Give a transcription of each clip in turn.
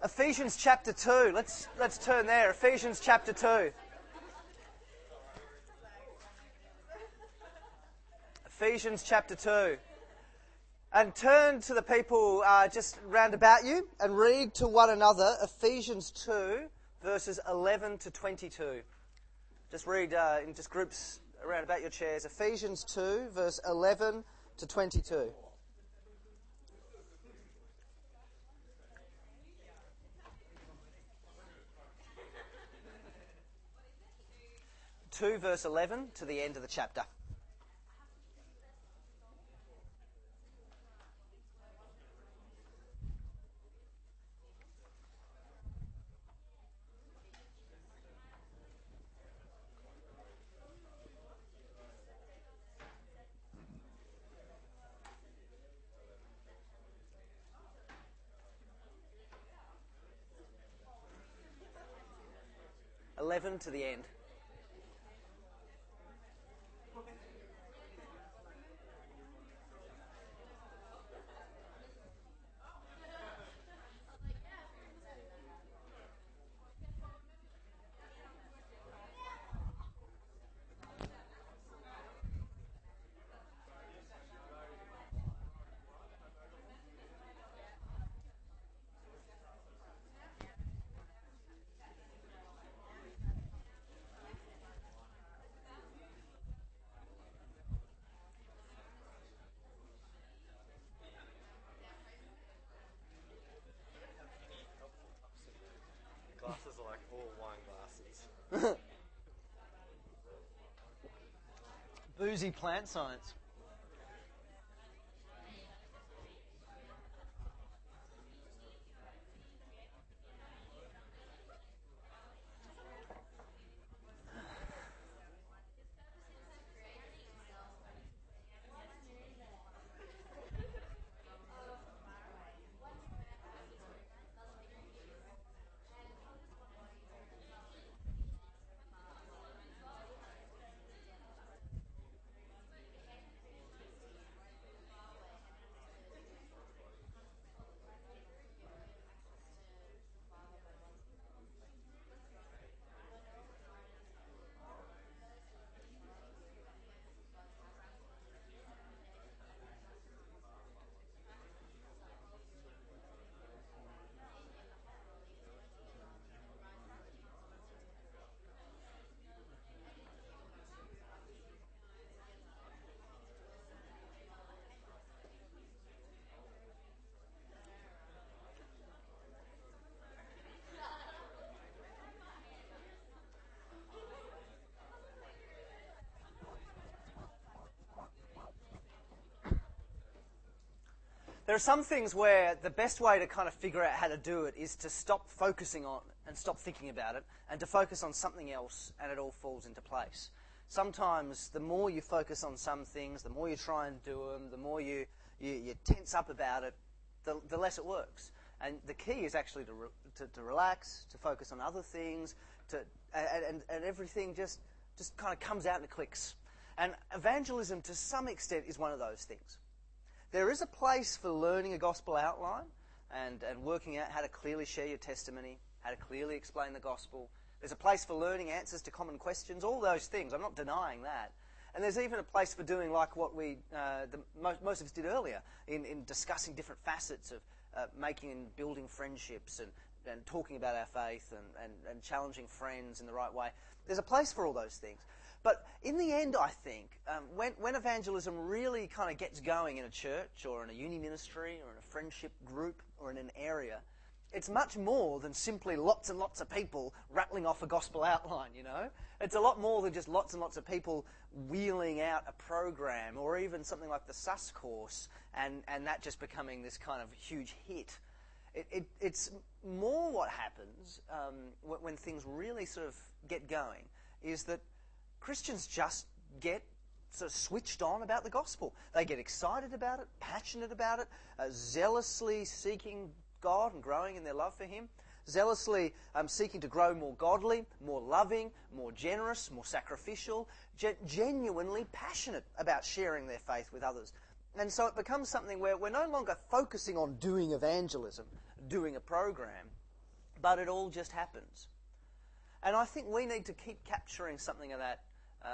Ephesians chapter 2. Let's turn there. Ephesians chapter 2. Ephesians chapter 2. And turn to the people just round about you and read to one another Ephesians 2, verses 11 to 22. Just read in just groups around about your chairs. Ephesians 2, verse 11 to 22. 2 verse 11 to the end of the chapter. To the end. Glasses are like all wine glasses. Boozy plant science. There are some things where the best way to kind of figure out how to do it is to stop focusing on it and stop thinking about it and to focus on something else, and it all falls into place. Sometimes the more you focus on some things, the more you try and do them, the more you tense up about it, the less it works. And the key is actually to relax, to focus on other things, and everything just kind of comes out and it clicks. And evangelism, to some extent, is one of those things. There is a place for learning a gospel outline and working out how to clearly share your testimony, how to clearly explain the gospel. There's a place for learning answers to common questions, all those things. I'm not denying that. And there's even a place for doing like what most of us did earlier in discussing different facets of making and building friendships and talking about our faith and challenging friends in the right way. There's a place for all those things. But in the end, I think, when evangelism really kind of gets going in a church or in a uni ministry or in a friendship group or in an area, it's much more than simply lots and lots of people rattling off a gospel outline, you know? It's a lot more than just lots and lots of people wheeling out a program or even something like the SAS course and that just becoming this kind of huge hit. It's more what happens when things really sort of get going is that Christians just get sort of switched on about the gospel. They get excited about it, passionate about it, zealously seeking God and growing in their love for Him, zealously seeking to grow more godly, more loving, more generous, more sacrificial, genuinely passionate about sharing their faith with others. And so it becomes something where we're no longer focusing on doing evangelism, doing a program. but it all just happens. And I think we need to keep capturing something of that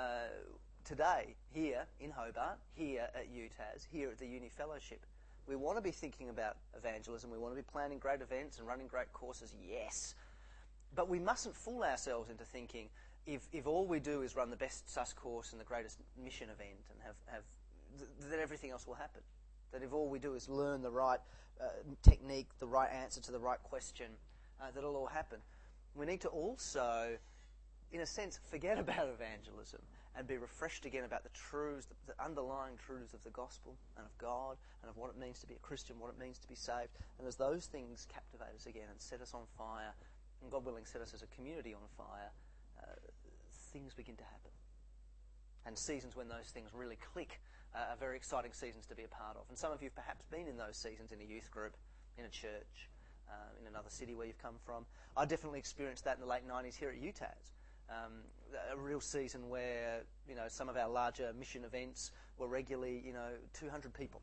today, here in Hobart, here at UTAS, here at the Uni Fellowship. We want to be thinking about evangelism. We want to be planning great events and running great courses, yes. But we mustn't fool ourselves into thinking if all we do is run the best SUS course and the greatest mission event and have that everything else will happen. That if all we do is learn the right technique, the right answer to the right question, that it'll all happen. We need to also, in a sense, forget about evangelism and be refreshed again about the truths, the underlying truths of the gospel and of God and of what it means to be a Christian, what it means to be saved. And as those things captivate us again and set us on fire, and God willing set us as a community on fire, things begin to happen. And seasons when those things really click are very exciting seasons to be a part of. And some of you have perhaps been in those seasons in a youth group, in a church, in another city where you've come from. I definitely experienced that in the late 90s here at UTAS. A real season where, some of our larger mission events were regularly, 200 people.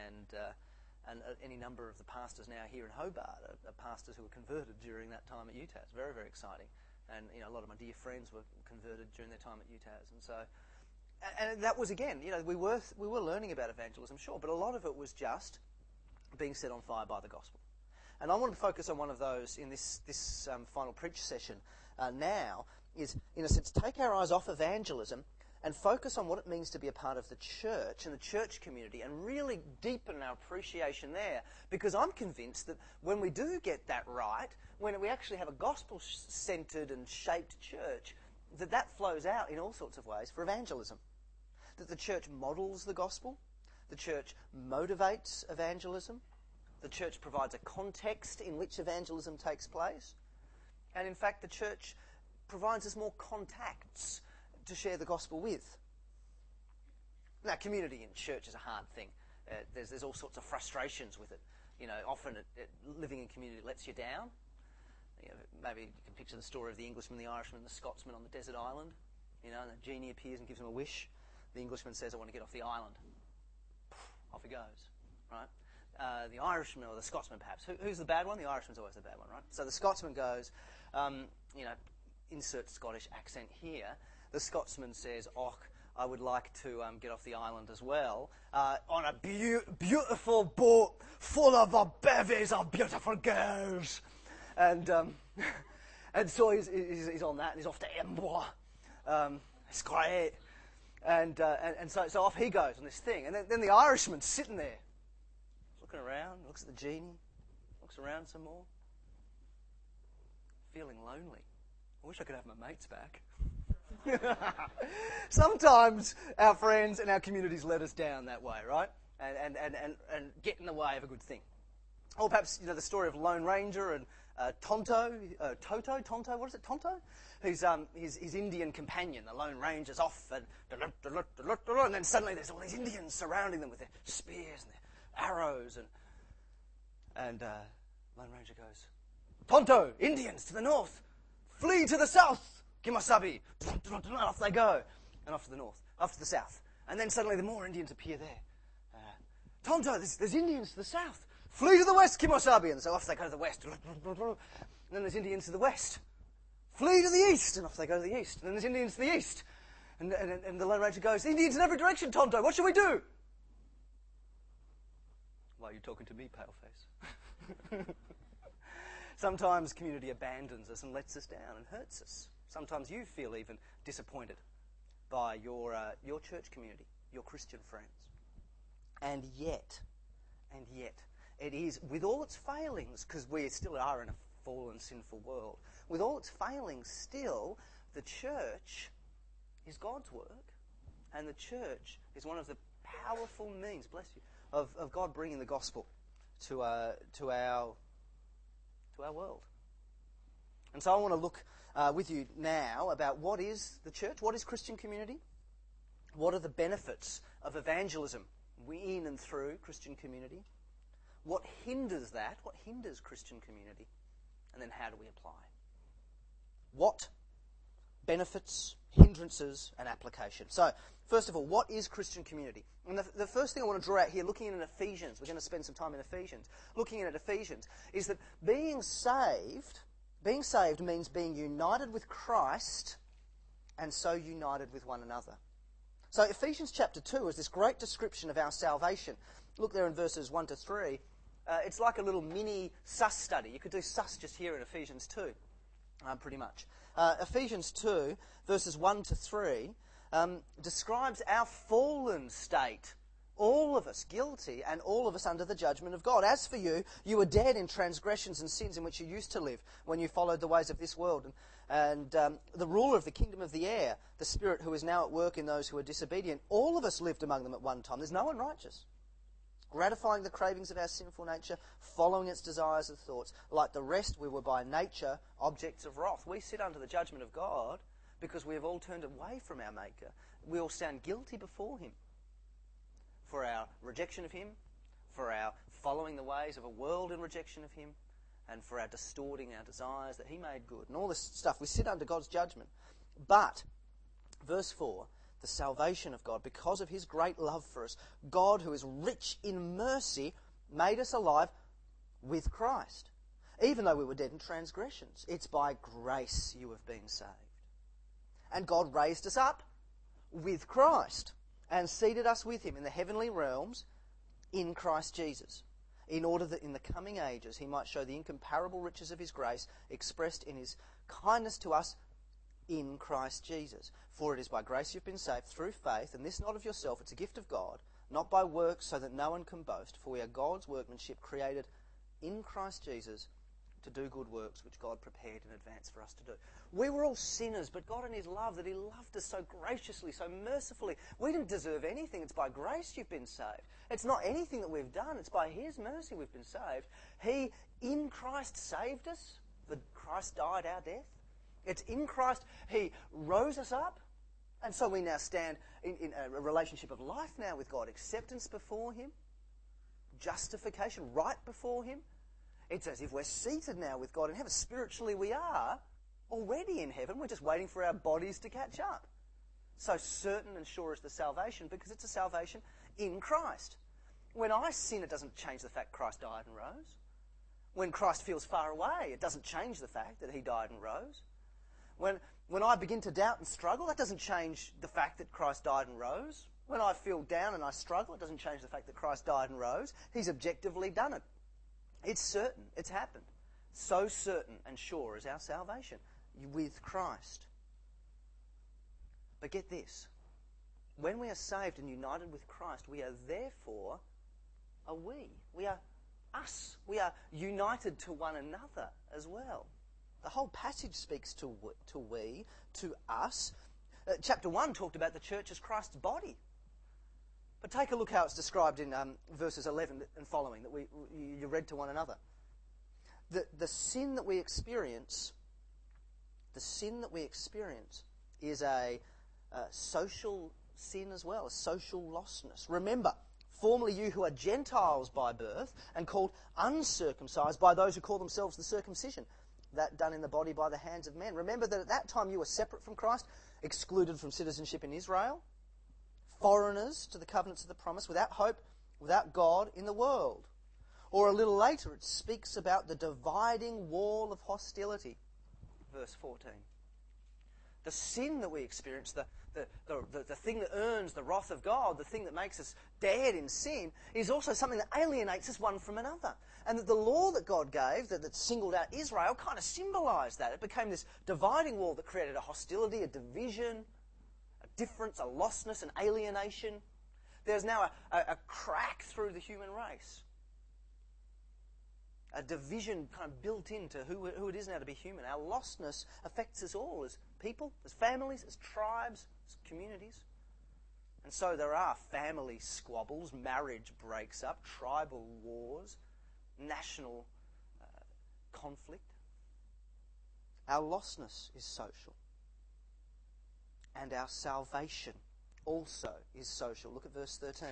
And any number of the pastors now here in Hobart are pastors who were converted during that time at UTAS. Very, very exciting. And, a lot of my dear friends were converted during their time at UTAS. And so, and that was, again, we were learning about evangelism, sure, but a lot of it was just being set on fire by the gospel. And I want to focus on one of those in this final preach session now, is, in a sense, take our eyes off evangelism and focus on what it means to be a part of the church and the church community and really deepen our appreciation there. Because I'm convinced that when we do get that right, when we actually have a gospel-centred and shaped church, that flows out in all sorts of ways for evangelism. That the church models the gospel, the church motivates evangelism, the church provides a context in which evangelism takes place, and in fact the church provides us more contacts to share the gospel with. Now, community in church is a hard thing. There's all sorts of frustrations with it. Often living in community lets you down. Maybe you can picture the story of the Englishman, the Irishman, and the Scotsman on the desert island. And the genie appears and gives him a wish. The Englishman says, "I want to get off the island." Off he goes, right? The Irishman or the Scotsman, perhaps. Who's the bad one? The Irishman's always the bad one, right? So the Scotsman goes, insert Scottish accent here. The Scotsman says, I would like to get off the island as well, on a beautiful boat full of bevies of beautiful girls. And so he's on that, and he's off to Edinburgh. It's great. And so off he goes on this thing. And then the Irishman's sitting there, looking around, looks at the genie, looks around some more, feeling lonely. I wish I could have my mates back. Sometimes our friends and our communities let us down that way, right? And get in the way of a good thing. Or perhaps, the story of Lone Ranger and Tonto, what is it, Tonto? Who's his Indian companion. The Lone Ranger's off, and then suddenly there's all these Indians surrounding them with their spears and their arrows, and Lone Ranger goes, "Tonto, Indians to the north, flee to the south, Kimasabi." Off they go, and off to the north, off to the south. And then suddenly the more Indians appear there. "Tonto, there's Indians to the south. Flee to the west, Kimosabi." And so off they go to the west. And then there's Indians to the west. "Flee to the east." And off they go to the east. And then there's Indians to the east. And the Lone Ranger goes, "Indians in every direction, Tonto. What should we do?" "Why are you talking to me, Paleface?" Sometimes community abandons us and lets us down and hurts us. Sometimes you feel even disappointed by your church community, your Christian friends. And yet, it is, with all its failings, because we still are in a fallen, sinful world, with all its failings still, the church is God's work, and the church is one of the powerful means, bless you, of God bringing the gospel to our world. And so I want to look with you now about what is the church, what is Christian community, what are the benefits of evangelism in and through Christian community, what hinders that, what hinders Christian community, and then how do we apply? What benefits, hindrances, and application. So, first of all, what is Christian community? And the first thing I want to draw out here, looking in Ephesians, we're going to spend some time in Ephesians, looking at Ephesians, is that being saved Being saved means being united with Christ and so united with one another. So Ephesians chapter 2 is this great description of our salvation. Look there in verses 1 to 3. It's like a little mini sus study. You could do sus just here in Ephesians 2, pretty much. Ephesians 2, verses 1 to 3, describes our fallen state. All of us guilty and all of us under the judgment of God. As for you, you were dead in transgressions and sins in which you used to live when you followed the ways of this world and the ruler of the kingdom of the air, the spirit who is now at work in those who are disobedient. All of us lived among them at one time. There's no one righteous. Gratifying the cravings of our sinful nature, following its desires and thoughts. Like the rest, we were by nature objects of wrath. We sit under the judgment of God because we have all turned away from our Maker. We all stand guilty before Him for our rejection of Him, for our following the ways of a world in rejection of Him, and for our distorting our desires that He made good. And all this stuff, we sit under God's judgment. But, verse 4, the salvation of God, because of His great love for us, God, who is rich in mercy, made us alive with Christ. Even though we were dead in transgressions, it's by grace you have been saved. And God raised us up with Christ and seated us with Him in the heavenly realms in Christ Jesus, in order that in the coming ages He might show the incomparable riches of His grace expressed in His kindness to us in Christ Jesus. For it is by grace you've been saved through faith, and this not of yourself, it's a gift of God, not by works, so that no one can boast. For we are God's workmanship, created in Christ Jesus to do good works which God prepared in advance for us to do. We were all sinners, but God in His love, that He loved us so graciously, so mercifully. We didn't deserve anything. It's by grace you've been saved. It's not anything that we've done. It's by His mercy we've been saved. He, in Christ, saved us. For Christ died our death. It's in Christ He rose us up. And so we now stand in a relationship of life now with God. Acceptance before Him. Justification right before Him. It's as if we're seated now with God in heaven. Spiritually we are already in heaven. We're just waiting for our bodies to catch up. So certain and sure is the salvation, because it's a salvation in Christ. When I sin, it doesn't change the fact Christ died and rose. When Christ feels far away, it doesn't change the fact that He died and rose. When I begin to doubt and struggle, that doesn't change the fact that Christ died and rose. When I feel down and I struggle, it doesn't change the fact that Christ died and rose. He's objectively done it. It's certain. It's happened. So certain and sure is our salvation with Christ. But get this. When we are saved and united with Christ, we are therefore a we. We are us. We are united to one another as well. The whole passage speaks to we, to us. Chapter 1 talked about the church as Christ's body. But take a look how it's described in verses 11 and following that you read to one another. The sin that we experience, is a social sin as well, a social lostness. Remember, formerly you who are Gentiles by birth and called uncircumcised by those who call themselves the circumcision, that done in the body by the hands of men. Remember that at that time you were separate from Christ, excluded from citizenship in Israel, foreigners to the covenants of the promise, without hope, without God in the world. Or a little later it speaks about the dividing wall of hostility. Verse 14. The sin that we experience, the thing that earns the wrath of God, the thing that makes us dead in sin, is also something that alienates us one from another. And that the law that God gave, that singled out Israel, kind of symbolised that. It became this dividing wall that created a hostility, a division, a difference, a lostness, an alienation. There's now a crack through the human race. A division kind of built into who it is now to be human. Our lostness affects us all as people, as families, as tribes, as communities. And so there are family squabbles, marriage breaks up, tribal wars, national conflict. Our lostness is social. And our salvation also is social. Look at verse 13.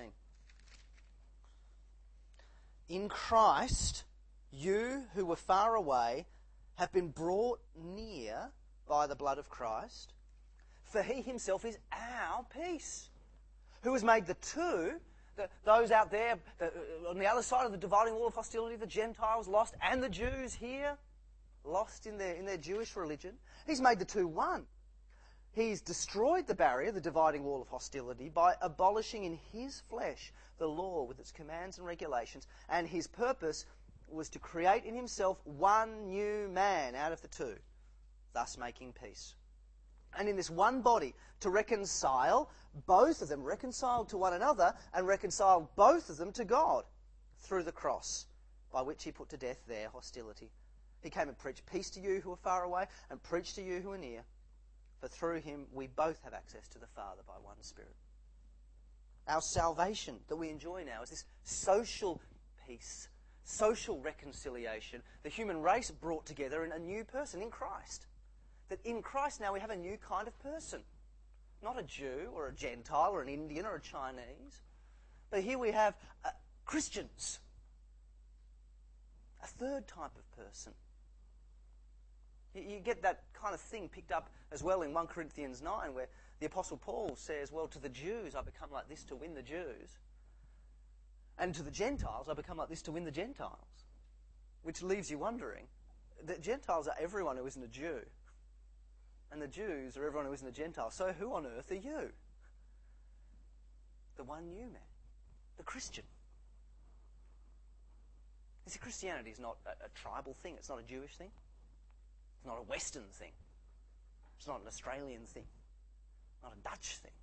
In Christ, you who were far away have been brought near by the blood of Christ, for He Himself is our peace, who has made the two, those out there on the other side of the dividing wall of hostility, the Gentiles lost and the Jews here, lost in their Jewish religion. He's made the two one. He's destroyed the barrier, the dividing wall of hostility, by abolishing in his flesh the law with its commands and regulations, and his purpose was to create in himself one new man out of the two, thus making peace. And in this one body, to reconcile both of them, reconciled to one another, and reconcile both of them to God through the cross, by which he put to death their hostility. He came and preached peace to you who are far away, and preached to you who are near. For through him we both have access to the Father by one Spirit. Our salvation that we enjoy now is this social peace, social reconciliation, the human race brought together in a new person, in Christ. That in Christ now we have a new kind of person. Not a Jew or a Gentile or an Indian or a Chinese. But here we have Christians. A third type of person. You get that kind of thing picked up as well in 1 Corinthians 9, where the Apostle Paul says, well, to the Jews I become like this to win the Jews, and to the Gentiles I become like this to win the Gentiles. Which leaves you wondering that Gentiles are everyone who isn't a Jew, and the Jews are everyone who isn't a Gentile. So who on earth are you? The one new man, the Christian. You see, Christianity is not a tribal thing. It's not a Jewish thing. It's not a Western thing. It's not an Australian thing. Not a Dutch thing.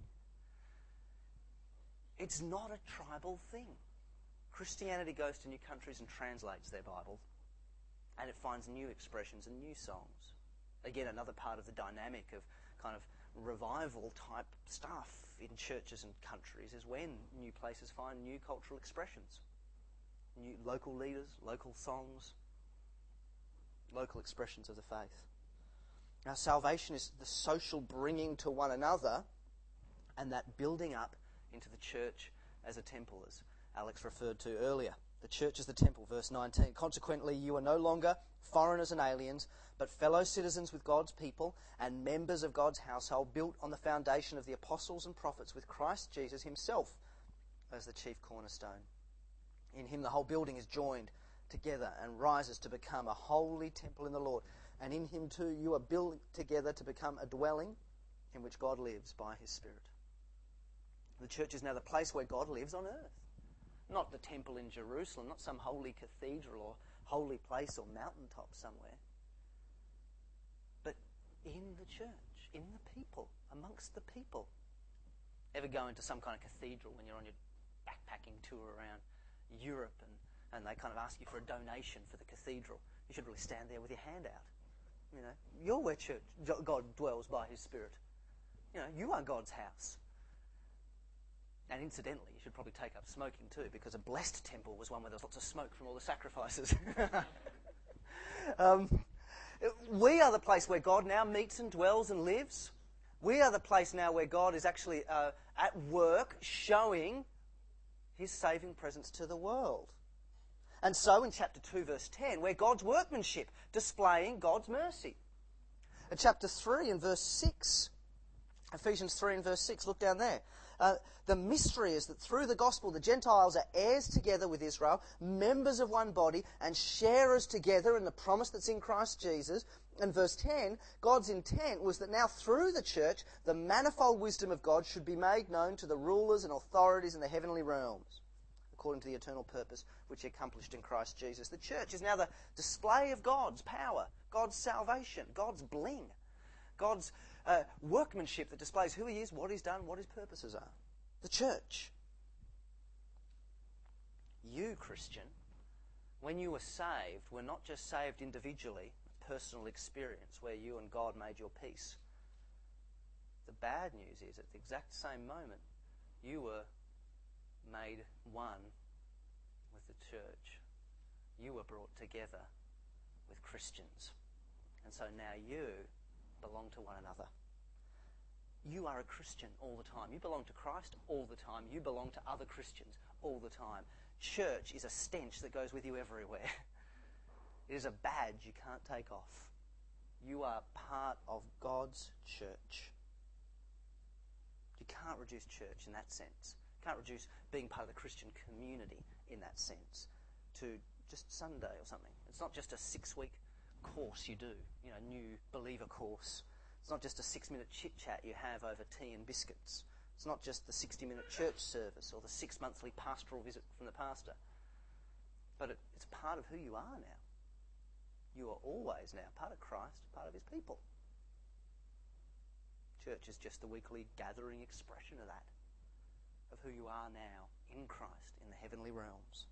It's not a tribal thing. Christianity goes to new countries and translates their Bible, and it finds new expressions and new songs. Again, another part of the dynamic of kind of revival type stuff in churches and countries is when new places find new cultural expressions. New local leaders, local songs, local expressions of the faith. Now, salvation is the social bringing to one another and that building up into the church as a temple, as Alex referred to earlier. The church is the temple, verse 19. Consequently, you are no longer foreigners and aliens, but fellow citizens with God's people and members of God's household, built on the foundation of the apostles and prophets, with Christ Jesus himself as the chief cornerstone. In him the whole building is joined together and rises to become a holy temple in the Lord. And in him too you are built together to become a dwelling in which God lives by his Spirit. The church is now the place where God lives on earth. Not the temple in Jerusalem, not some holy cathedral or holy place or mountaintop somewhere. But in the church, in the people, amongst the people. Ever go into some kind of cathedral when you're on your backpacking tour around Europe and they kind of ask you for a donation for the cathedral? You should really stand there with your hand out. You know, you're where church, God dwells by his Spirit. You know, you are God's house. And incidentally, you should probably take up smoking too, because a blessed temple was one where there was lots of smoke from all the sacrifices. We are the place where God now meets and dwells and lives. We are the place now where God is actually at work showing his saving presence to the world. And so in chapter 2, verse 10, we're God's workmanship, displaying God's mercy. In chapter 3 and verse 6, Ephesians 3 and verse 6, look down there. The mystery is that through the gospel, the Gentiles are heirs together with Israel, members of one body, and sharers together in the promise that's in Christ Jesus. And verse 10, God's intent was that now through the church, the manifold wisdom of God should be made known to the rulers and authorities in the heavenly realms, according to the eternal purpose which he accomplished in Christ Jesus. The church is now the display of God's power, God's salvation, God's bling, God's workmanship that displays who he is, what he's done, what his purposes are. The church. You, Christian, when you were saved, were not just saved individually, a personal experience where you and God made your peace. The bad news is, at the exact same moment, you were made one with the church. You were brought together with Christians. And so now you belong to one another. You are a Christian all the time. You belong to Christ all the time. You belong to other Christians all the time. Church is a stench that goes with you everywhere. It is a badge you can't take off. You are part of God's church. You can't reduce church in that sense. You can't reduce being part of the Christian community in that sense to just Sunday or something. It's not just a 6-week course you do, new believer course. It's not just a 6-minute chit-chat you have over tea and biscuits. It's not just the 60-minute church service or the 6-monthly pastoral visit from the pastor. But it's part of who you are now. You are always now part of Christ, part of his people. Church is just the weekly gathering expression of that, of who you are now in Christ, in the heavenly realms.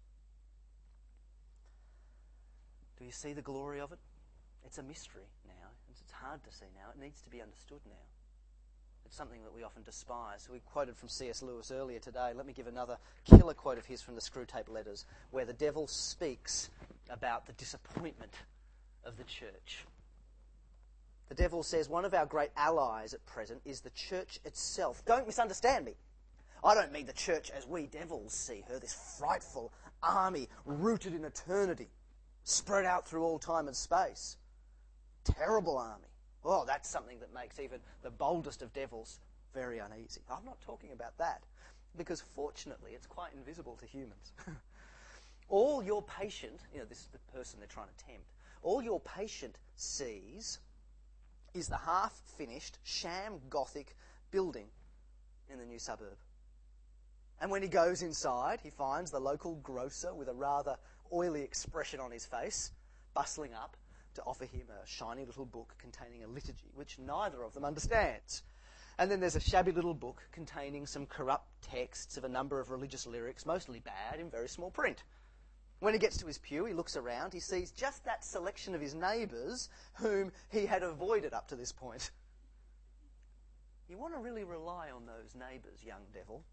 Do you see the glory of it? It's a mystery now. It's hard to see now. It needs to be understood now. It's something that we often despise. We quoted from C.S. Lewis earlier today. Let me give another killer quote of his from the Screwtape Letters, where the devil speaks about the disappointment of the church. The devil says one of our great allies at present is the church itself. Don't misunderstand me. I don't mean the church as we devils see her, this frightful army rooted in eternity, spread out through all time and space. Terrible army. Oh, that's something that makes even the boldest of devils very uneasy. I'm not talking about that, because fortunately it's quite invisible to humans. All your patient, this is the person they're trying to tempt, all your patient sees is the half-finished, sham Gothic building in the new suburb. And when he goes inside, he finds the local grocer with a rather oily expression on his face, bustling up to offer him a shiny little book containing a liturgy, which neither of them understands. And then there's a shabby little book containing some corrupt texts of a number of religious lyrics, mostly bad, in very small print. When he gets to his pew, he looks around, he sees just that selection of his neighbours whom he had avoided up to this point. You want to really rely on those neighbours, young devil.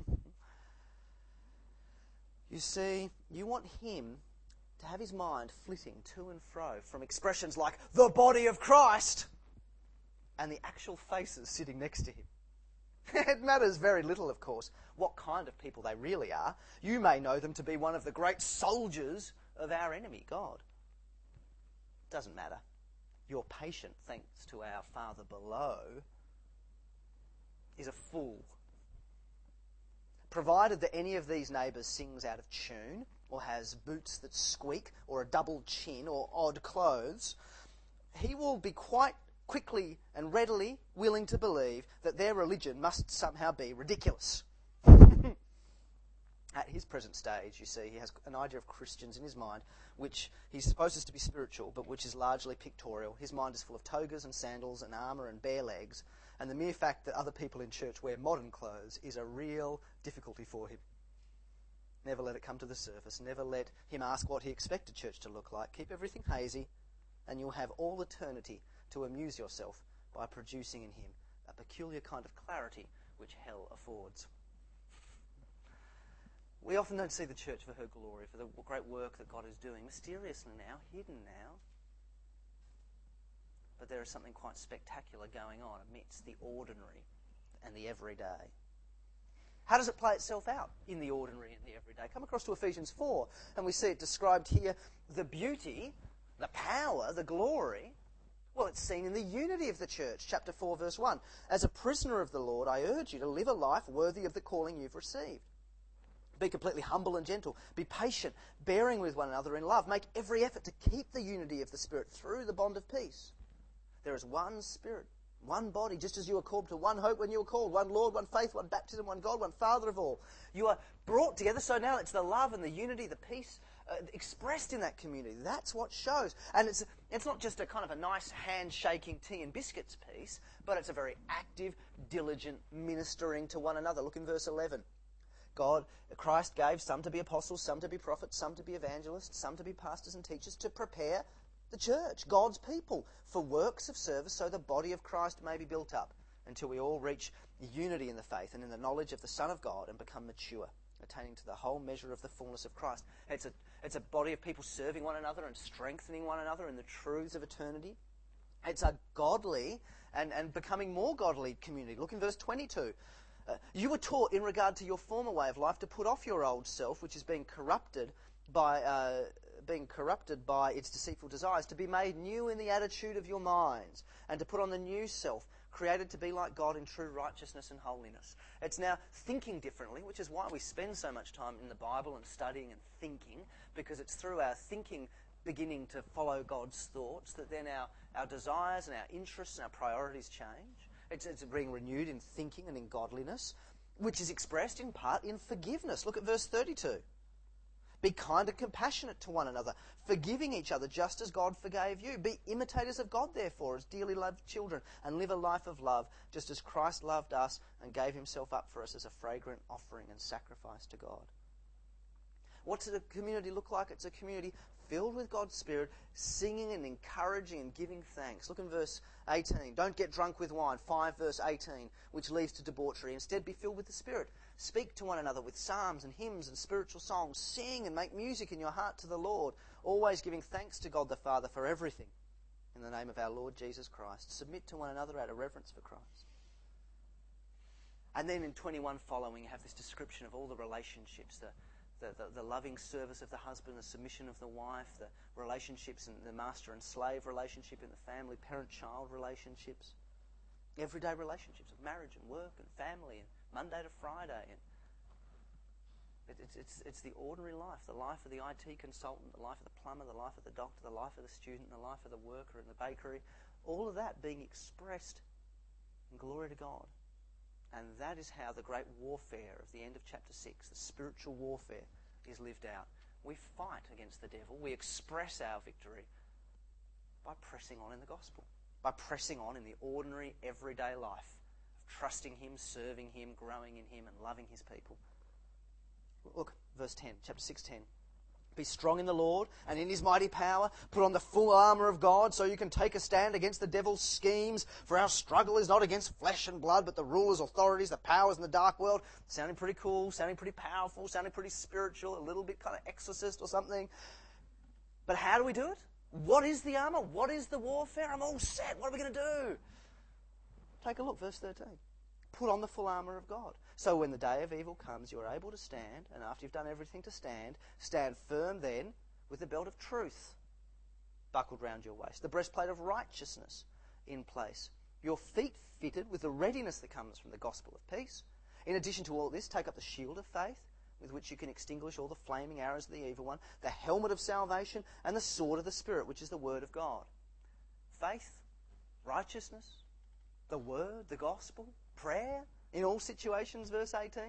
You see, you want him to have his mind flitting to and fro from expressions like the body of Christ and the actual faces sitting next to him. It matters very little, of course, what kind of people they really are. You may know them to be one of the great soldiers of our enemy, God. Doesn't matter. Your patient, thanks to our Father below, is a fool. Provided that any of these neighbours sings out of tune, or has boots that squeak, or a double chin, or odd clothes, he will be quite quickly and readily willing to believe that their religion must somehow be ridiculous. At his present stage, you see, he has an idea of Christians in his mind, which he supposes to be spiritual, but which is largely pictorial. His mind is full of togas and sandals and armour and bare legs, and the mere fact that other people in church wear modern clothes is a real difficulty for him. Never let it come to the surface. Never let him ask what he expected church to look like. Keep everything hazy, and you'll have all eternity to amuse yourself by producing in him a peculiar kind of clarity which hell affords. We often don't see the church for her glory, for the great work that God is doing, mysteriously now, hidden now. But there is something quite spectacular going on amidst the ordinary and the everyday. How does it play itself out in the ordinary and the everyday? Come across to Ephesians 4, and we see it described here, the beauty, the power, the glory. Well, it's seen in the unity of the church. Chapter 4, verse 1. As a prisoner of the Lord, I urge you to live a life worthy of the calling you've received. Be completely humble and gentle. Be patient, bearing with one another in love. Make every effort to keep the unity of the Spirit through the bond of peace. There is one Spirit, one body, just as you were called to one hope when you were called, one Lord, one faith, one baptism, one God, one Father of all. You are brought together, so now it's the love and the unity, the peace expressed in that community. That's what shows. And it's not just a kind of a nice handshaking tea and biscuits piece, but it's a very active, diligent ministering to one another. Look in verse 11. Christ gave some to be apostles, some to be prophets, some to be evangelists, some to be pastors and teachers to prepare the church, God's people, for works of service so the body of Christ may be built up until we all reach unity in the faith and in the knowledge of the Son of God and become mature, attaining to the whole measure of the fullness of Christ. It's a body of people serving one another and strengthening one another in the truths of eternity. It's a godly and becoming more godly community. Look in verse 22. You were taught in regard to your former way of life to put off your old self, which is being corrupted by its deceitful desires, to be made new in the attitude of your minds, and to put on the new self, created to be like God in true righteousness and holiness. It's now thinking differently, which is why we spend so much time in the Bible and studying and thinking, because it's through our thinking beginning to follow God's thoughts, that then our desires and our interests and our priorities change. It's being renewed in thinking and in godliness, which is expressed in part in forgiveness. Look at verse 32. Be kind and compassionate to one another, forgiving each other just as God forgave you. Be imitators of God, therefore, as dearly loved children, and live a life of love, just as Christ loved us and gave himself up for us as a fragrant offering and sacrifice to God. What's a community look like? It's a community filled with God's Spirit, singing and encouraging and giving thanks. Look in verse 18. Don't get drunk with wine, 5 verse 18, which leads to debauchery. Instead, be filled with the Spirit. Speak to one another with psalms and hymns and spiritual songs. Sing and make music in your heart to the Lord, always giving thanks to God the Father for everything. In the name of our Lord Jesus Christ, submit to one another out of reverence for Christ. And then in 21 following, you have this description of all the relationships, the loving service of the husband, the submission of the wife, the relationships in the master and slave relationship in the family, parent-child relationships, everyday relationships of marriage and work and family and Monday to Friday. And it's the ordinary life, the life of the IT consultant, the life of the plumber, the life of the doctor, the life of the student, the life of the worker in the bakery, all of that being expressed in glory to God. And that is how the great warfare of the end of chapter 6, the spiritual warfare, is lived out. We fight against the devil. We express our victory by pressing on in the gospel, by pressing on in the ordinary, everyday life of trusting him, serving him, growing in him, and loving his people. Look, verse 10, chapter 6:10. Be strong in the Lord and in his mighty power. Put on the full armour of God so you can take a stand against the devil's schemes. For our struggle is not against flesh and blood, but the rulers, authorities, the powers in the dark world. Sounding pretty cool, sounding pretty powerful, sounding pretty spiritual, a little bit kind of exorcist or something. But how do we do it? What is the armour? What is the warfare? I'm all set. What are we going to do? Take a look, verse 13. Put on the full armour of God. So when the day of evil comes, you are able to stand, and after you've done everything to stand, stand firm then with the belt of truth buckled round your waist, the breastplate of righteousness in place, your feet fitted with the readiness that comes from the gospel of peace. In addition to all this, take up the shield of faith, with which you can extinguish all the flaming arrows of the evil one, the helmet of salvation, and the sword of the Spirit, which is the word of God. Faith, righteousness, the word, the gospel, prayer, in all situations, verse 18.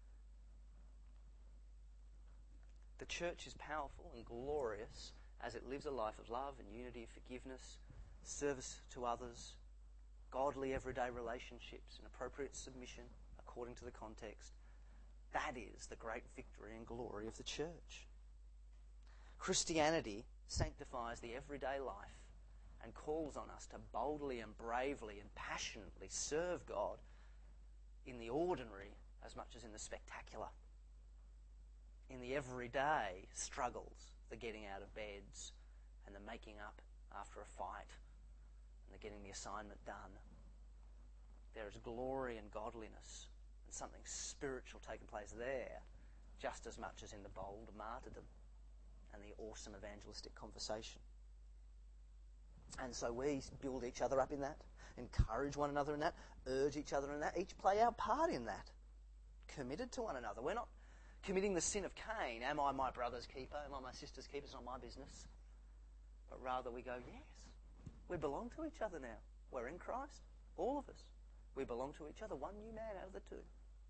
The church is powerful and glorious as it lives a life of love and unity, forgiveness, service to others, godly everyday relationships, and appropriate submission according to the context. That is the great victory and glory of the church. Christianity sanctifies the everyday life and calls on us to boldly and bravely and passionately serve God in the ordinary as much as in the spectacular. In the everyday struggles, the getting out of beds and the making up after a fight and the getting the assignment done. There is glory and godliness and something spiritual taking place there just as much as in the bold martyrdom and the awesome evangelistic conversation. And so we build each other up in that, encourage one another in that, urge each other in that, each play our part in that, committed to one another. We're not committing the sin of Cain, am I my brother's keeper, am I my sister's keeper, it's not my business. But rather we go, yes, we belong to each other now. We're in Christ, all of us. We belong to each other, one new man out of the two.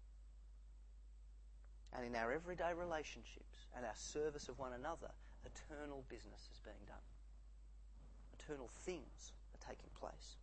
And in our everyday relationships and our service of one another, eternal business is being done. Eternal things are taking place.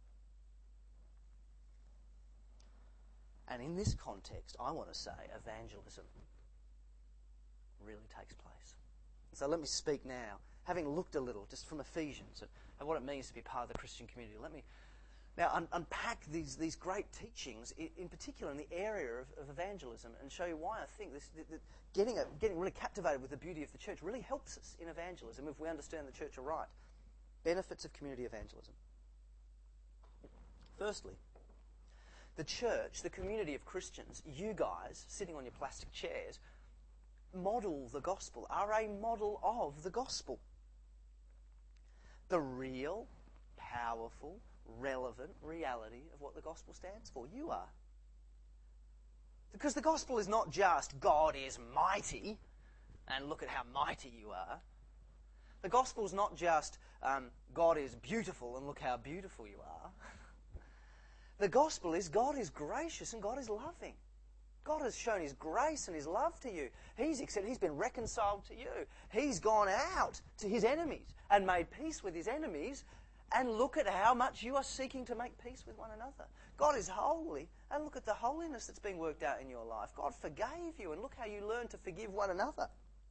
And in this context, I want to say evangelism really takes place. So let me speak now, having looked a little just from Ephesians at what it means to be part of the Christian community. Let me now unpack these great teachings, in particular in the area of evangelism, and show you why I think getting really captivated with the beauty of the church really helps us in evangelism if we understand the church aright. Benefits of community evangelism. Firstly, the church, the community of Christians, you guys sitting on your plastic chairs, model the gospel, are a model of the gospel. The real, powerful, relevant reality of what the gospel stands for. You are. Because the gospel is not just God is mighty and look at how mighty you are. The gospel's not just God is beautiful and look how beautiful you are. The gospel is God is gracious and God is loving. God has shown His grace and His love to you. He's been reconciled to you. He's gone out to His enemies and made peace with His enemies. And look at how much you are seeking to make peace with one another. God is holy, and look at the holiness that's being worked out in your life. God forgave you, and look how you learn to forgive one another.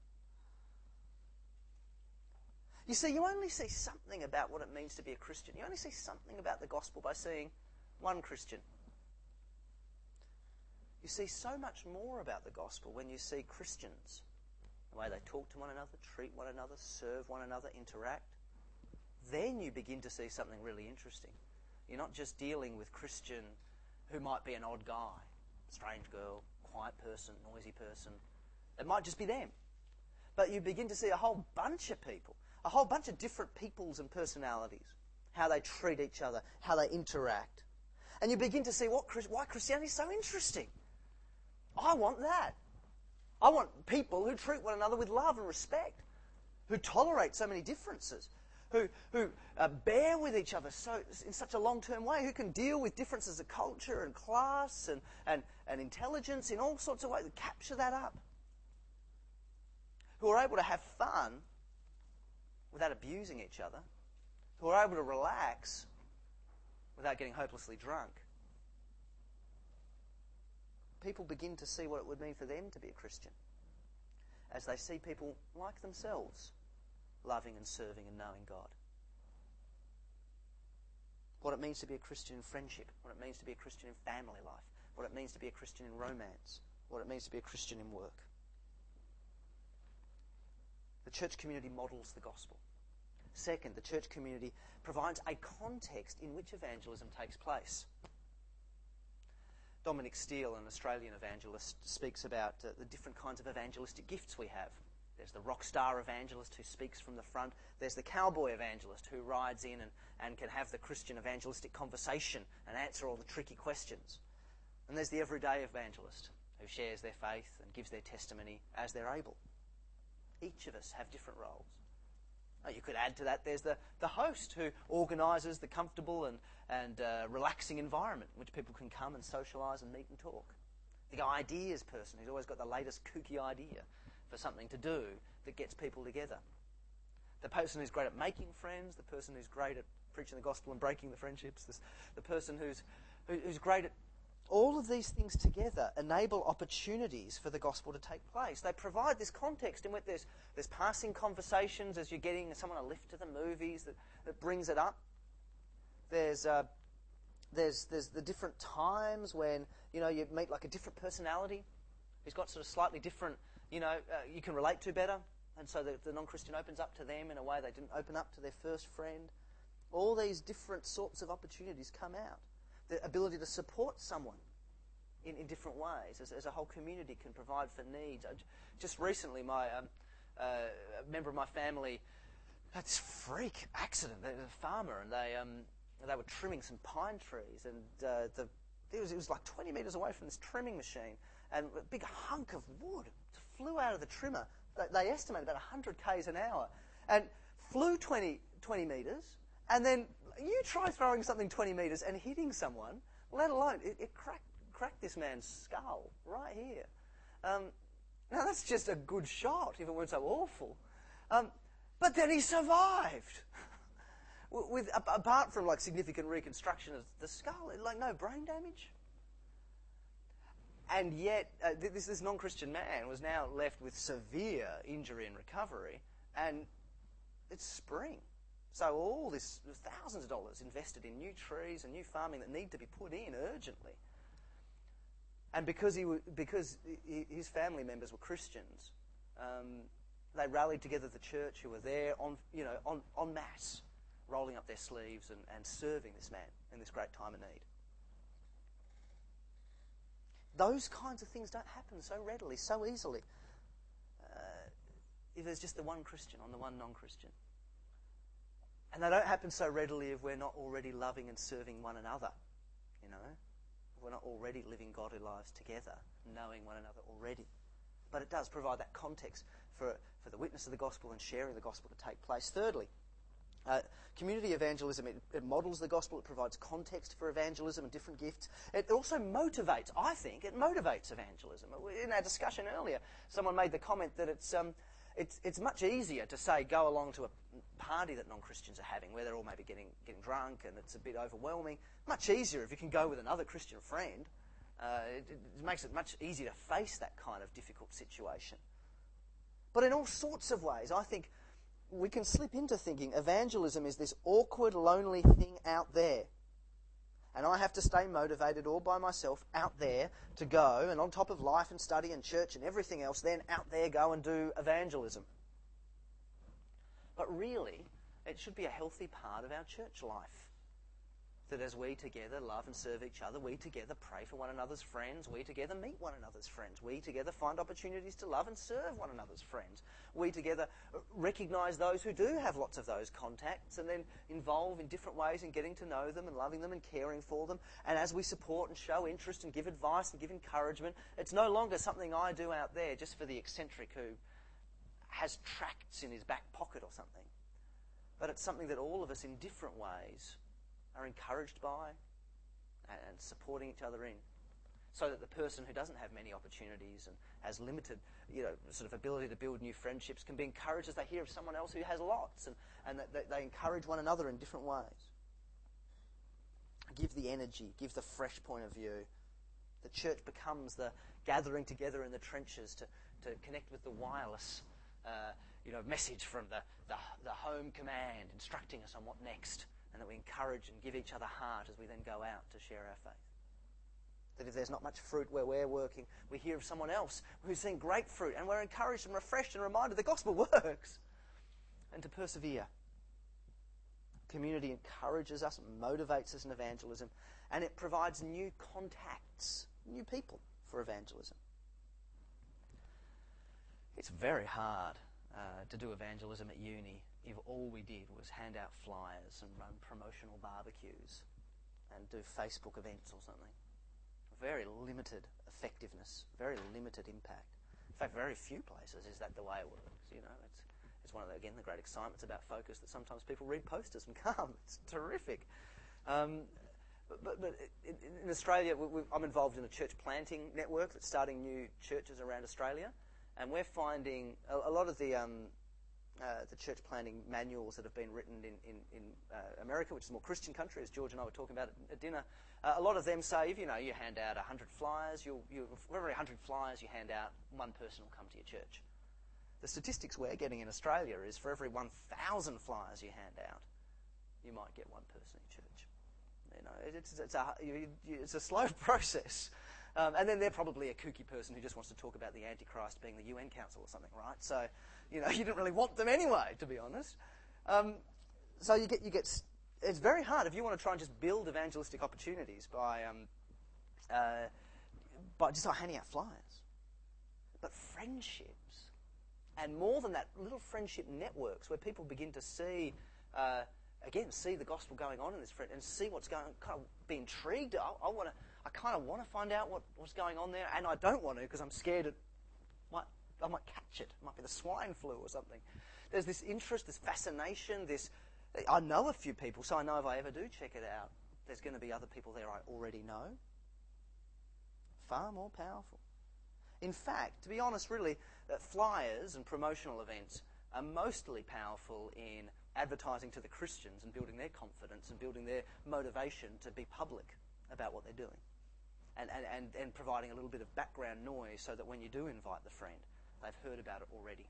You see, you only see something about what it means to be a Christian. You only see something about the gospel by seeing one Christian. You see so much more about the gospel when you see Christians, the way they talk to one another, treat one another, serve one another, interact. Then you begin to see something really interesting. You're not just dealing with Christian who might be an odd guy, strange girl, quiet person, noisy person. It might just be them. But you begin to see a whole bunch of people, a whole bunch of different peoples and personalities, how they treat each other, how they interact. And you begin to see why Christianity is so interesting. I want that. I want people who treat one another with love and respect, who tolerate so many differences, who bear with each other in such a long-term way, who can deal with differences of culture and class and intelligence in all sorts of ways, capture that up, who are able to have fun without abusing each other, who are able to relax without getting hopelessly drunk. People begin to see what it would mean for them to be a Christian as they see people like themselves loving and serving and knowing God. What it means to be a Christian in friendship, what it means to be a Christian in family life, what it means to be a Christian in romance, what it means to be a Christian in work. The church community models the gospel. Second, the church community provides a context in which evangelism takes place. Dominic Steele, an Australian evangelist, speaks about the different kinds of evangelistic gifts we have. There's the rock star evangelist who speaks from the front. There's the cowboy evangelist who rides in and can have the Christian evangelistic conversation and answer all the tricky questions. And there's the everyday evangelist who shares their faith and gives their testimony as they're able. Each of us have different roles. You could add to that, there's the host who organises the comfortable and relaxing environment in which people can come and socialise and meet and talk. The ideas person who's always got the latest kooky idea for something to do that gets people together. The person who's great at making friends, the person who's great at preaching the gospel and breaking the friendships, the person who's great at all of these things together enable opportunities for the gospel to take place. They provide this context in which there's passing conversations as you're getting someone a lift to the movies that brings it up. There's the different times when you meet like a different personality who's got sort of slightly different, you can relate to better, and so the non-Christian opens up to them in a way they didn't open up to their first friend. All these different sorts of opportunities come out. The ability to support someone in different ways, as a whole community can provide for needs. Just recently, a member of my family had this freak accident. They were a farmer, and they were trimming some pine trees, and it was like 20 metres away from this trimming machine, and a big hunk of wood flew out of the trimmer. They estimate about 100 k's an hour, and flew 20 metres, and then you try throwing something 20 metres and hitting someone, let alone, it cracked this man's skull right here. Now that's just a good shot if it weren't so awful. But then he survived. Apart from like significant reconstruction of the skull, like no brain damage. And yet, this non-Christian man was now left with severe injury and recovery, and it's spring. So all this, thousands of dollars invested in new trees and new farming that need to be put in urgently. And because his family members were Christians, they rallied together the church who were there en masse, rolling up their sleeves and serving this man in this great time of need. Those kinds of things don't happen so readily, so easily, if there's just the one Christian on the one non-Christian. And they don't happen so readily if we're not already loving and serving one another, If we're not already living godly lives together, knowing one another already. But it does provide that context for the witness of the gospel and sharing the gospel to take place. Thirdly, community evangelism, it models the gospel, it provides context for evangelism and different gifts. It also motivates, I think, it motivates evangelism. In our discussion earlier, someone made the comment that it's much easier to say go along to a party that non-Christians are having where they're all maybe getting drunk and it's a bit overwhelming. Much easier if you can go with another Christian friend. It makes it much easier to face that kind of difficult situation. But in all sorts of ways, I think we can slip into thinking evangelism is this awkward, lonely thing out there. And I have to stay motivated all by myself out there to go, and on top of life and study and church and everything else, then out there go and do evangelism. But really, it should be a healthy part of our church life. That as we together love and serve each other, we together pray for one another's friends, we together meet one another's friends, we together find opportunities to love and serve one another's friends. We together recognise those who do have lots of those contacts and then involve in different ways in getting to know them and loving them and caring for them. And as we support and show interest and give advice and give encouragement, it's no longer something I do out there just for the eccentric who has tracts in his back pocket or something. But it's something that all of us in different ways are encouraged by and supporting each other in, so that the person who doesn't have many opportunities and has limited, sort of ability to build new friendships can be encouraged as they hear of someone else who has lots, and that they encourage one another in different ways. Give the energy, give the fresh point of view. The church becomes the gathering together in the trenches to connect with the wireless message from the home command instructing us on what next. And that we encourage and give each other heart as we then go out to share our faith. That if there's not much fruit where we're working, we hear of someone else who's seen great fruit, and we're encouraged and refreshed and reminded the gospel works. And to persevere. Community encourages us, motivates us in evangelism, and it provides new contacts, new people for evangelism. It's very hard to do evangelism at uni if all we did was hand out flyers and run promotional barbecues and do Facebook events or something. Very limited effectiveness, very limited impact. In fact, very few places is that the way it works. It's one of the great excitements about Focus that sometimes people read posters and come. It's terrific. But in Australia, I'm involved in a church planting network that's starting new churches around Australia, and we're finding a lot of the church planting manuals that have been written in America, which is a more Christian country, as George and I were talking about at dinner. A lot of them say, if you hand out 100 flyers, for every 100 flyers you hand out, one person will come to your church. The statistics we're getting in Australia is for every 1,000 flyers you hand out, you might get one person in church. It's a slow process. And then they're probably a kooky person who just wants to talk about the Antichrist being the UN Council or something, right? So, you didn't really want them anyway, to be honest. So you get. It's very hard if you want to try and just build evangelistic opportunities by just handing out flyers. But friendships, and more than that, little friendship networks where people begin to see the gospel going on in this friend and see what's going on, kind of be intrigued. I kind of want to find out what's going on there, and I don't want to because I'm scared I might catch it. It might be the swine flu or something. There's this interest, this fascination, I know a few people, so I know if I ever do check it out, there's going to be other people there I already know. Far more powerful. In fact, to be honest, really, flyers and promotional events are mostly powerful in advertising to the Christians and building their confidence and building their motivation to be public about what they're doing. And providing a little bit of background noise so that when you do invite the friend, they've heard about it already.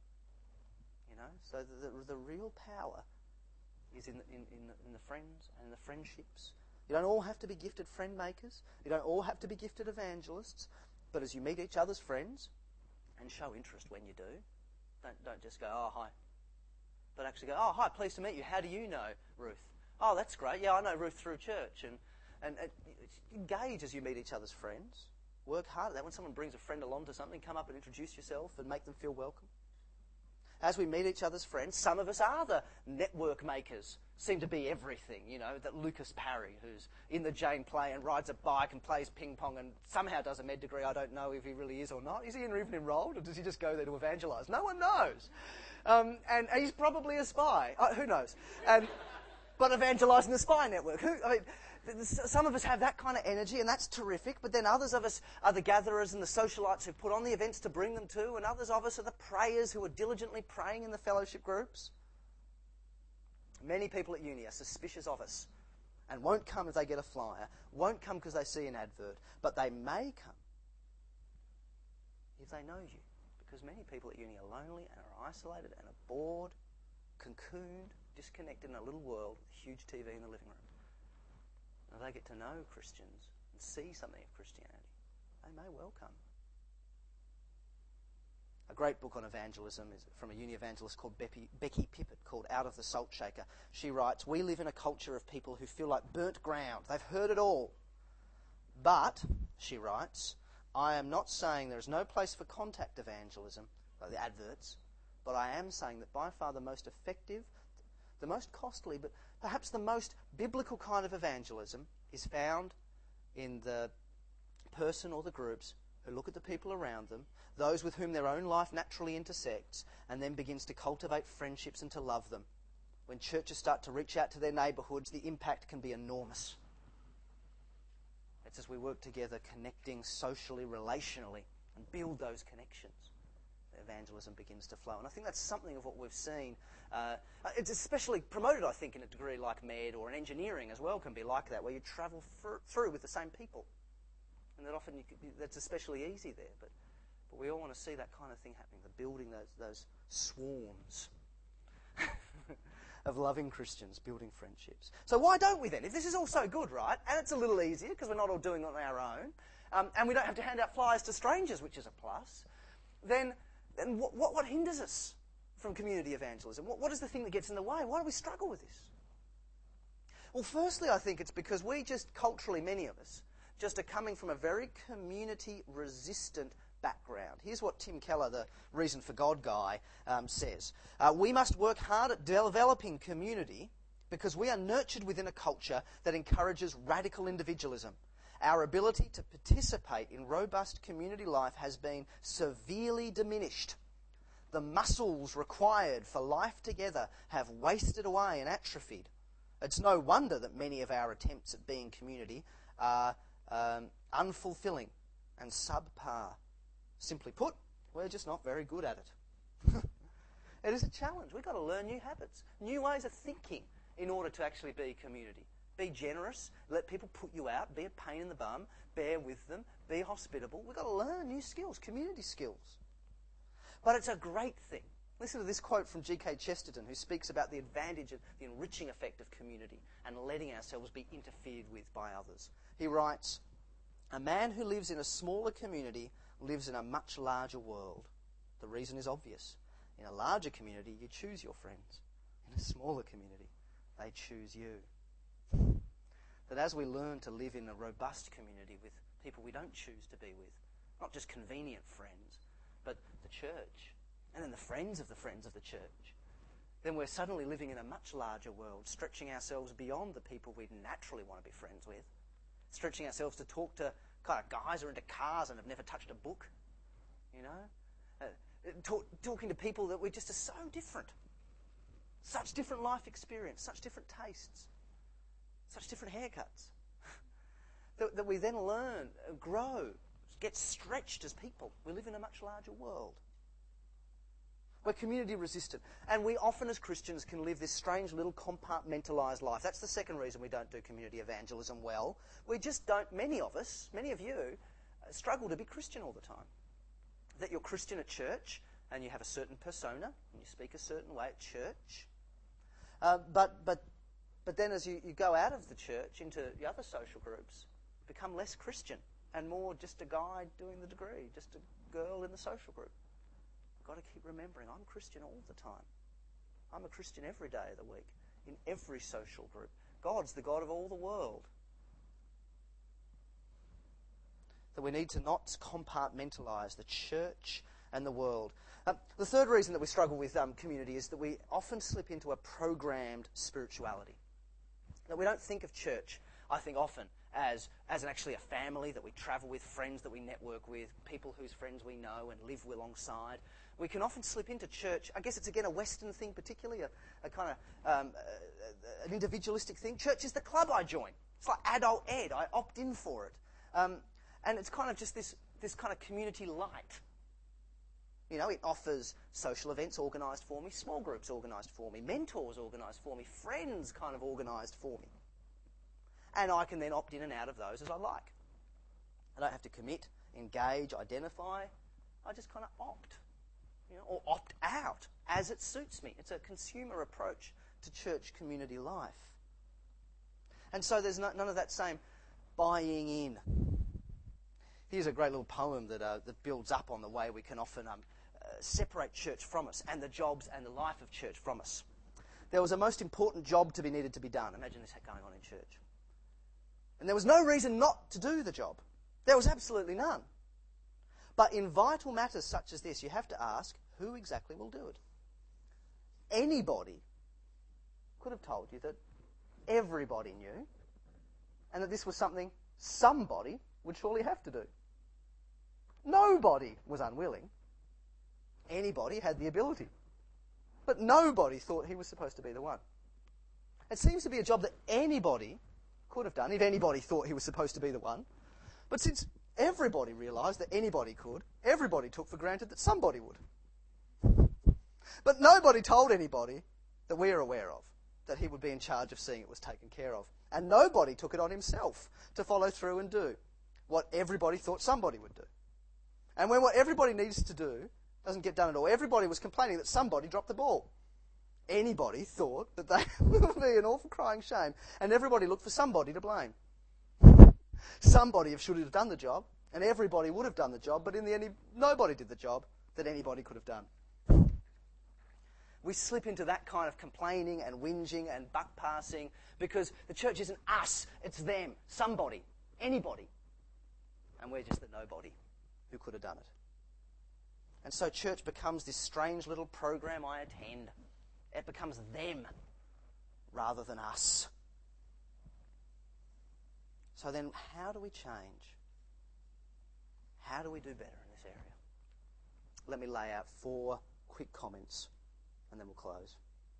So the real power is in the friends and the friendships. You don't all have to be gifted friend makers. You don't all have to be gifted evangelists. But as you meet each other's friends and show interest when you do, don't just go, oh, hi. But actually go, oh, hi, pleased to meet you. How do you know Ruth? Oh, that's great. Yeah, I know Ruth through church. And engage as you meet each other's friends. Work hard at that. When someone brings a friend along to something, come up and introduce yourself and make them feel welcome. As we meet each other's friends, some of us are the network makers. seem to be everything, that Lucas Parry, who's in the Jane play and rides a bike and plays ping pong and somehow does a med degree. I don't know if he really is or not. Is he even enrolled, or does he just go there to evangelise? No one knows. And he's probably a spy. Who knows? But evangelising the spy network. Some of us have that kind of energy, and that's terrific, but then others of us are the gatherers and the socialites who put on the events to bring them to, and others of us are the prayers who are diligently praying in the fellowship groups. Many people at uni are suspicious of us and won't come if they get a flyer, won't come because they see an advert, but they may come if they know you, because many people at uni are lonely and are isolated and are bored, cocooned, disconnected in a little world with a huge TV in the living room. And if they get to know Christians and see something of Christianity, they may well come. A great book on evangelism is from a uni evangelist called Becky Pippert, called Out of the Salt Shaker. She writes, "We live in a culture of people who feel like burnt ground. They've heard it all. But," she writes, "I am not saying there is no place for contact evangelism, like the adverts, but I am saying that by far the most effective, the most costly, but perhaps the most biblical kind of evangelism is found in the person or the groups who look at the people around them, those with whom their own life naturally intersects, and then begins to cultivate friendships and to love them. When churches start to reach out to their neighbourhoods, the impact can be enormous. It's as we work together, connecting socially, relationally, and build those connections, evangelism begins to flow." And I think that's something of what we've seen. It's especially promoted, I think, in a degree like med or in engineering as well can be like that, where you travel through with the same people. And that often that's especially easy there. But we all want to see that kind of thing happening, the building those swarms of loving Christians, building friendships. So why don't we then? If this is all so good, right, and it's a little easier because we're not all doing it on our own, and we don't have to hand out flyers to strangers, which is a plus, then what hinders us from community evangelism? What is the thing that gets in the way? Why do we struggle with this? Well, firstly, I think it's because we just culturally, many of us, just are coming from a very community-resistant background. Here's what Tim Keller, the Reason for God guy, says. "We must work hard at developing community because we are nurtured within a culture that encourages radical individualism. Our ability to participate in robust community life has been severely diminished. The muscles required for life together have wasted away and atrophied. It's no wonder that many of our attempts at being community are unfulfilling and subpar. Simply put, we're just not very good at it." It is a challenge. We've got to learn new habits, new ways of thinking in order to actually be community. Be generous, let people put you out, be a pain in the bum, bear with them, be hospitable. We've got to learn new skills, community skills. But it's a great thing. Listen to this quote from G.K. Chesterton, who speaks about the advantage of the enriching effect of community and letting ourselves be interfered with by others. He writes, "A man who lives in a smaller community lives in a much larger world. The reason is obvious. In a larger community, you choose your friends. In a smaller community, they choose you." That as we learn to live in a robust community with people we don't choose to be with, not just convenient friends, but the church, and then the friends of the church, then we're suddenly living in a much larger world, stretching ourselves beyond the people we'd naturally want to be friends with, stretching ourselves to talk to kind of guys who are into cars and have never touched a book, talking to people that we just are so different, such different life experience, such different tastes, such different haircuts, that we then learn, grow, get stretched as people. We live in a much larger world. We're community resistant. And we often as Christians can live this strange little compartmentalised life. That's the second reason we don't do community evangelism well. We just don't, many of us, many of you, struggle to be Christian all the time. That you're Christian at church and you have a certain persona and you speak a certain way at church. But then as you go out of the church into the other social groups, you become less Christian and more just a guy doing the degree, just a girl in the social group. I've got to keep remembering I'm Christian all the time. I'm a Christian every day of the week, in every social group. God's the God of all the world. That we need to not compartmentalise the church and the world. The third reason that we struggle with community is that we often slip into a programmed spirituality. That we don't think of church, I think, often as actually a family that we travel with, friends that we network with, people whose friends we know and live alongside. We can often slip into church. I guess it's, again, a Western thing, particularly a kind of an individualistic thing. Church is the club I join. It's like adult ed. I opt in for it. And it's kind of just this kind of community light. You know, it offers social events organised for me, small groups organised for me, mentors organised for me, friends kind of organised for me. And I can then opt in and out of those as I like. I don't have to commit, engage, identify. I just kind of opt, or opt out as it suits me. It's a consumer approach to church community life. And so there's none of that same buying in. Here's a great little poem that builds up on the way we can often separate church from us and the jobs and the life of church from us. There was a most important job to be needed to be done. Imagine this going on in church. And there was no reason not to do the job. There was absolutely none. But in vital matters such as this, you have to ask, who exactly will do it? Anybody could have told you that everybody knew, and that this was something somebody would surely have to do. Nobody was unwilling. Anybody had the ability. But nobody thought he was supposed to be the one. It seems to be a job that anybody could have done if anybody thought he was supposed to be the one. But since everybody realised that anybody could, everybody took for granted that somebody would. But nobody told anybody that we're aware of, that he would be in charge of seeing it was taken care of. And nobody took it on himself to follow through and do what everybody thought somebody would do. And when what everybody needs to do doesn't get done at all, everybody was complaining that somebody dropped the ball. Anybody thought that they would be an awful crying shame, and everybody looked for somebody to blame. Somebody should have done the job, and everybody would have done the job, but in the end, nobody did the job that anybody could have done. We slip into that kind of complaining and whinging and buck passing because the church isn't us, it's them, somebody, anybody. And we're just the nobody who could have done it. And so church becomes this strange little program I attend. It becomes them rather than us. So then how do we change? How do we do better in this area? Let me lay out 4 quick comments and then we'll close.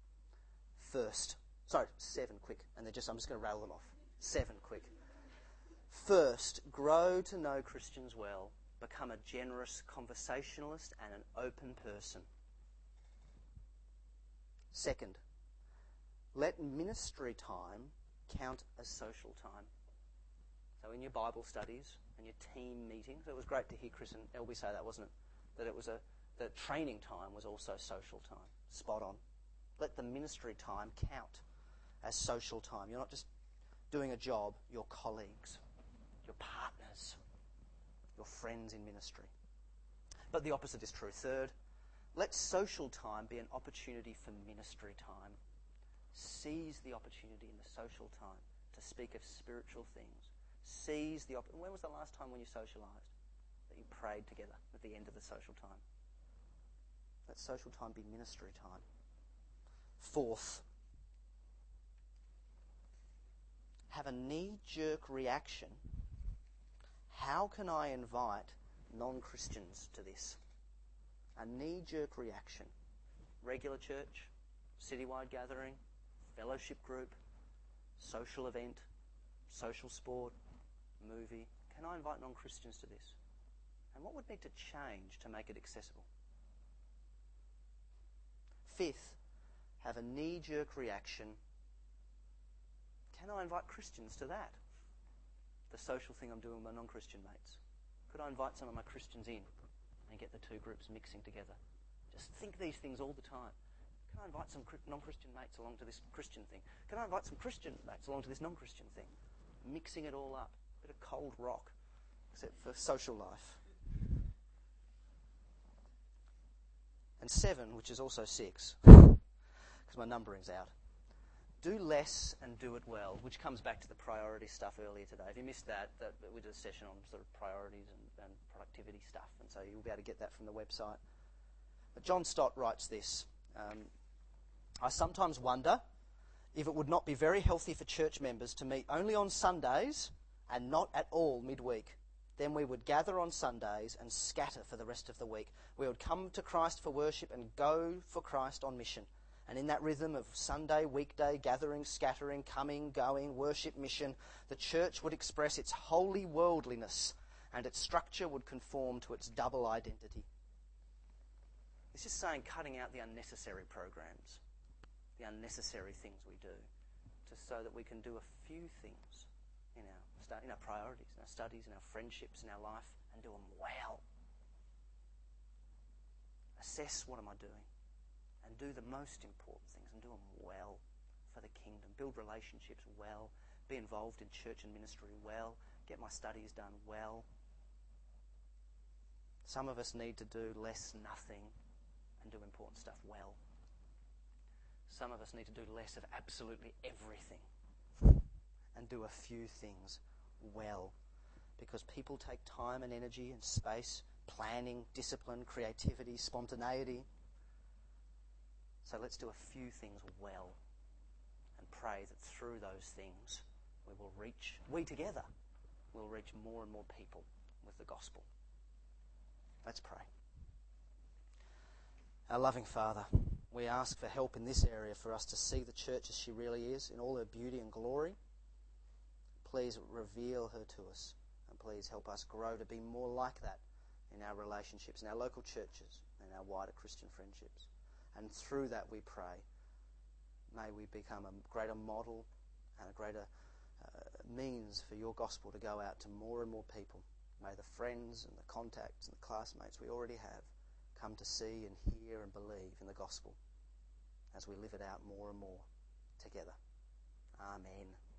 7 quick, and I'm just going to rattle them off. 7 quick. First, grow to know Christians well. Become a generous conversationalist and an open person. Second, let ministry time count as social time. So in your Bible studies and your team meetings, it was great to hear Chris and Elby say that, wasn't it? That training time was also social time. Spot on. Let the ministry time count as social time. You're not just doing a job, your colleagues, your partners, your friends in ministry. But the opposite is true. Third, let social time be an opportunity for ministry time. Seize the opportunity in the social time to speak of spiritual things. When was the last time when you socialised? That you prayed together at the end of the social time? Let social time be ministry time. Fourth, have a knee-jerk reaction. How can I invite non-Christians to this? A knee-jerk reaction. Regular church, citywide gathering, fellowship group, social event, social sport, movie. Can I invite non-Christians to this? And what would need to change to make it accessible? Fifth, have a knee-jerk reaction. Can I invite Christians to that? The social thing I'm doing with my non-Christian mates. Could I invite some of my Christians in and get the 2 groups mixing together? Just think these things all the time. Can I invite some non-Christian mates along to this Christian thing? Can I invite some Christian mates along to this non-Christian thing? Mixing it all up. A bit of cold rock, except for social life. And 7, which is also 6, because my numbering's out. do less and do it well, which comes back to the priority stuff earlier today. If you missed that we did a session on sort of priorities and productivity stuff, and so you'll be able to get that from the website. But John Stott writes this, I sometimes wonder if it would not be very healthy for church members to meet only on Sundays and not at all midweek. Then we would gather on Sundays and scatter for the rest of the week. We would come to Christ for worship and go for Christ on mission. And in that rhythm of Sunday, weekday, gathering, scattering, coming, going, worship, mission, the church would express its holy worldliness and its structure would conform to its double identity. This is saying cutting out the unnecessary programs, the unnecessary things we do, just so that we can do a few things in our priorities, in our studies, in our friendships, in our life, and do them well. Assess what am I doing, and do the most important things, and do them well for the kingdom. Build relationships well, be involved in church and ministry well, get my studies done well. Some of us need to do less nothing and do important stuff well. Some of us need to do less of absolutely everything and do a few things well. Because people take time and energy and space, planning, discipline, creativity, spontaneity. So let's do a few things well and pray that through those things we together will reach more and more people with the gospel. Let's pray. Our loving Father, we ask for help in this area for us to see the church as she really is, in all her beauty and glory. Please reveal her to us, and please help us grow to be more like that in our relationships, in our local churches, in our wider Christian friendships. And through that we pray, may we become a greater model and a greater means for your gospel to go out to more and more people. May the friends and the contacts and the classmates we already have come to see and hear and believe in the gospel as we live it out more and more together. Amen.